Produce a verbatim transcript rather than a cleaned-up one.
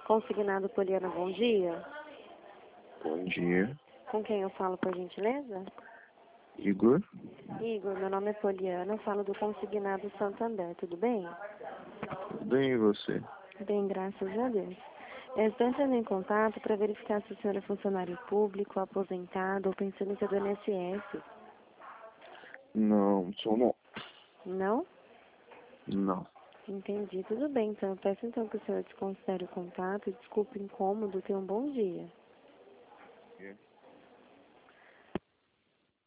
Consignado Poliana, bom dia. Bom dia. Com quem eu falo, por gentileza? Igor? Igor, meu nome é Poliana, eu falo do Consignado Santander, tudo bem? Tudo bem, e você? Bem, graças a Deus. Eu estou entrando em contato para verificar se o senhor é funcionário público, aposentado ou pensionista do I N S S. Não, sou não. Não? Não. Entendi, tudo bem, então eu peço então que o senhor desconsidere o contato e desculpe o incômodo, tenha um bom dia.